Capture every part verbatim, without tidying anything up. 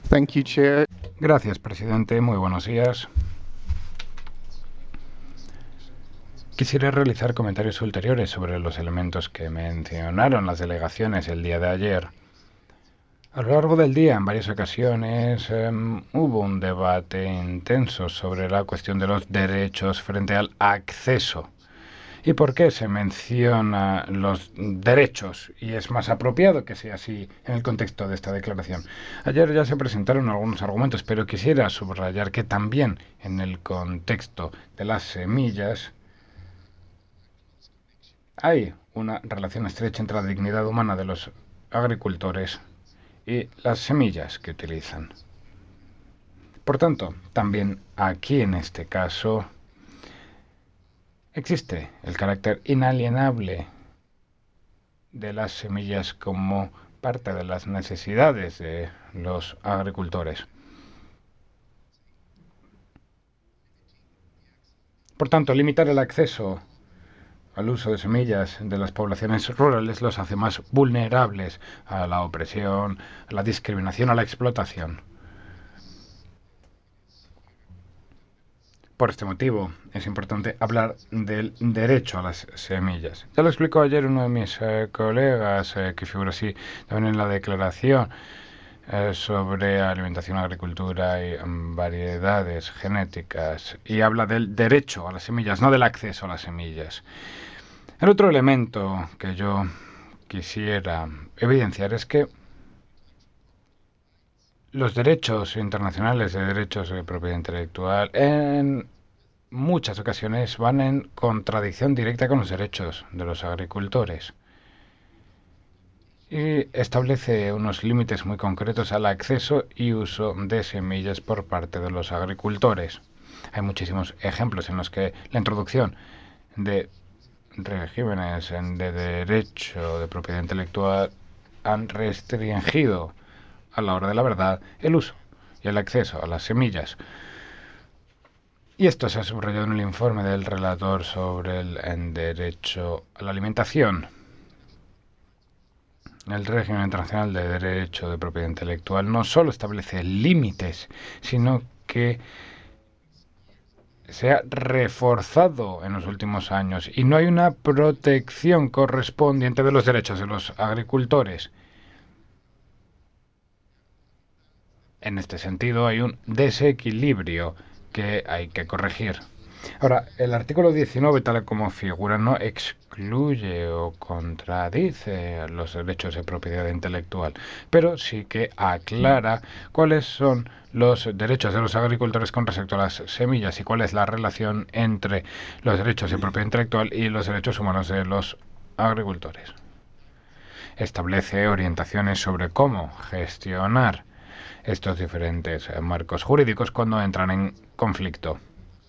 Thank you, Chair. Gracias, presidente. Muy buenos días. Quisiera realizar comentarios ulteriores sobre los elementos que mencionaron las delegaciones el día de ayer. A lo largo del día, en varias ocasiones, eh, hubo un debate intenso sobre la cuestión de los derechos frente al acceso. ¿Y por qué se menciona los derechos? Y es más apropiado que sea así en el contexto de esta declaración. Ayer ya se presentaron algunos argumentos, pero quisiera subrayar que también en el contexto de las semillas hay una relación estrecha entre la dignidad humana de los agricultores y las semillas que utilizan. Por tanto, también aquí en este caso existe el carácter inalienable de las semillas como parte de las necesidades de los agricultores. Por tanto, limitar el acceso al uso de semillas de las poblaciones rurales los hace más vulnerables a la opresión, a la discriminación, a la explotación. Por este motivo, es importante hablar del derecho a las semillas. Ya lo explicó ayer uno de mis eh, colegas, eh, que figura así también en la declaración eh, sobre alimentación, agricultura y um, variedades genéticas. Y habla del derecho a las semillas, no del acceso a las semillas. El otro elemento que yo quisiera evidenciar es que los derechos internacionales de derechos de propiedad intelectual en muchas ocasiones van en contradicción directa con los derechos de los agricultores y establece unos límites muy concretos al acceso y uso de semillas por parte de los agricultores. Hay muchísimos ejemplos en los que la introducción de regímenes de derecho de propiedad intelectual han restringido a la hora de la verdad el uso y el acceso a las semillas. Y esto se ha subrayado en el informe del relator sobre el, el derecho a la alimentación. El régimen internacional de derecho de propiedad intelectual no solo establece límites, sino que se ha reforzado en los últimos años y no hay una protección correspondiente de los derechos de los agricultores. En este sentido, hay un desequilibrio que hay que corregir. Ahora, el artículo diecinueve, tal como figura, no excluye o contradice los derechos de propiedad intelectual, pero sí que aclara cuáles son los derechos de los agricultores con respecto a las semillas y cuál es la relación entre los derechos de propiedad intelectual y los derechos humanos de los agricultores. Establece orientaciones sobre cómo gestionar estos diferentes marcos jurídicos cuando entran en conflicto.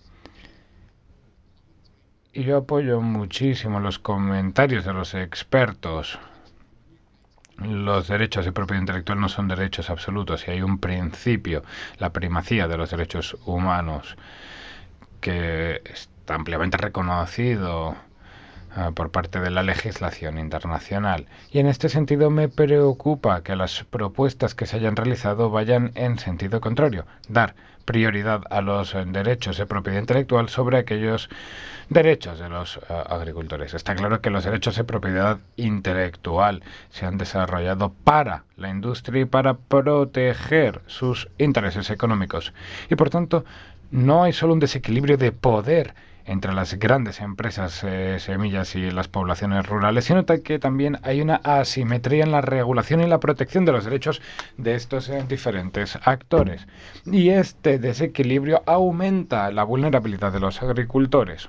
Y yo apoyo muchísimo los comentarios de los expertos. Los derechos de propiedad intelectual no son derechos absolutos y hay un principio, la primacía de los derechos humanos, que está ampliamente reconocido por parte de la legislación internacional. Y en este sentido me preocupa que las propuestas que se hayan realizado vayan en sentido contrario, dar prioridad a los derechos de propiedad intelectual sobre aquellos derechos de los uh, agricultores. Está claro que los derechos de propiedad intelectual se han desarrollado para la industria y para proteger sus intereses económicos. Y por tanto, no hay solo un desequilibrio de poder entre las grandes empresas eh, semillas y las poblaciones rurales, sino que también hay una asimetría en la regulación y la protección de los derechos de estos eh, diferentes actores. Y este desequilibrio aumenta la vulnerabilidad de los agricultores.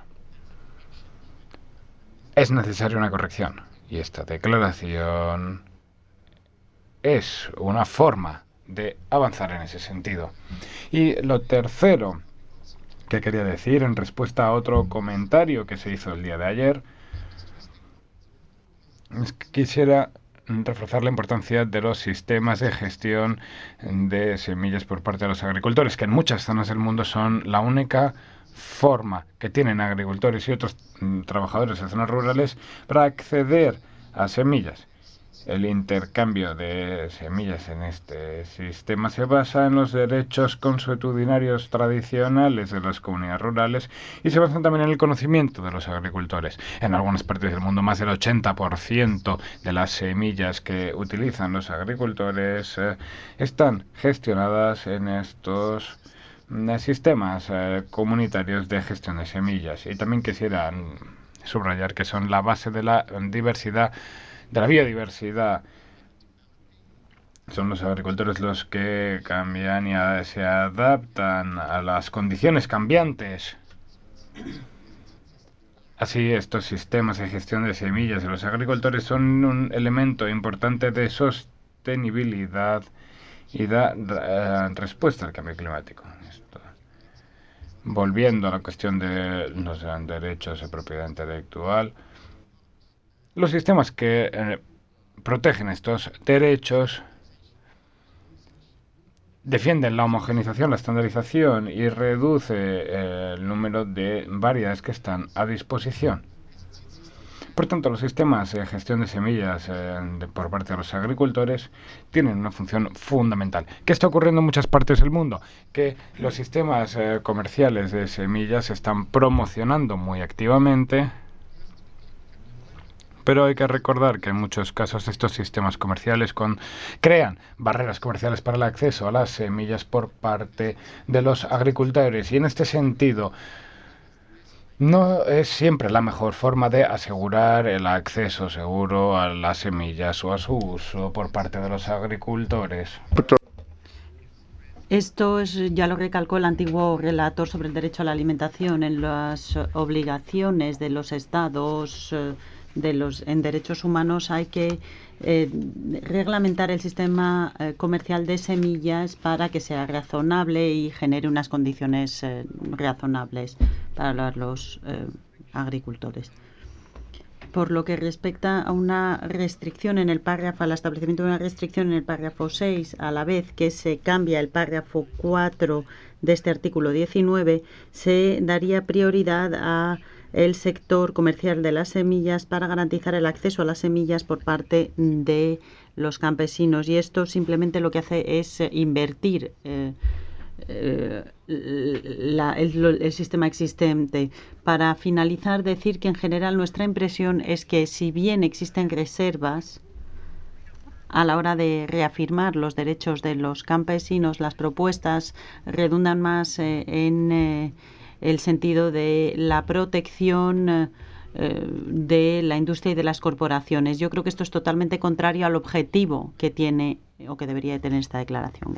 Es necesaria una corrección, y esta declaración es una forma de avanzar en ese sentido. Y lo tercero que quería decir en respuesta a otro comentario que se hizo el día de ayer es que quisiera reforzar la importancia de los sistemas de gestión de semillas por parte de los agricultores, que en muchas zonas del mundo son la única forma que tienen agricultores y otros trabajadores de zonas rurales para acceder a semillas. El intercambio de semillas en este sistema se basa en los derechos consuetudinarios tradicionales de las comunidades rurales y se basa también en el conocimiento de los agricultores. En algunas partes del mundo, más del ochenta por ciento de las semillas que utilizan los agricultores eh, están gestionadas en estos eh, sistemas eh, comunitarios de gestión de semillas. Y también quisiera subrayar que son la base de la diversidad, de la biodiversidad. Son los agricultores los que cambian y a, se adaptan a las condiciones cambiantes. Así, estos sistemas de gestión de semillas de los agricultores son un elemento importante de sostenibilidad y da uh, respuesta al cambio climático. Esto. Volviendo a la cuestión de los derechos de propiedad intelectual, los sistemas que eh, protegen estos derechos defienden la homogeneización, la estandarización y reduce eh, el número de variedades que están a disposición. Por tanto, los sistemas de gestión de semillas eh, de, por parte de los agricultores tienen una función fundamental. ¿Qué está ocurriendo en muchas partes del mundo? Que los sistemas eh, comerciales de semillas se están promocionando muy activamente, pero hay que recordar que en muchos casos estos sistemas comerciales con, crean barreras comerciales para el acceso a las semillas por parte de los agricultores. Y en este sentido, no es siempre la mejor forma de asegurar el acceso seguro a las semillas o a su uso por parte de los agricultores. Esto es, ya lo recalcó el antiguo relator sobre el derecho a la alimentación en las obligaciones de los estados de los, en derechos humanos. Hay que eh, reglamentar el sistema eh, comercial de semillas para que sea razonable y genere unas condiciones eh, razonables para los eh, agricultores. Por lo que respecta a una restricción en el párrafo, al establecimiento de una restricción en el párrafo seis, a la vez que se cambia el párrafo cuatro de este artículo diecinueve, se daría prioridad a el sector comercial de las semillas para garantizar el acceso a las semillas por parte de los campesinos. Y esto simplemente lo que hace es invertir eh, La, el, el sistema existente. Para finalizar, decir que en general nuestra impresión es que si bien existen reservas a la hora de reafirmar los derechos de los campesinos, las propuestas redundan más eh, en eh, el sentido de la protección eh, de la industria y de las corporaciones. Yo creo que esto es totalmente contrario al objetivo que tiene o que debería de tener esta declaración.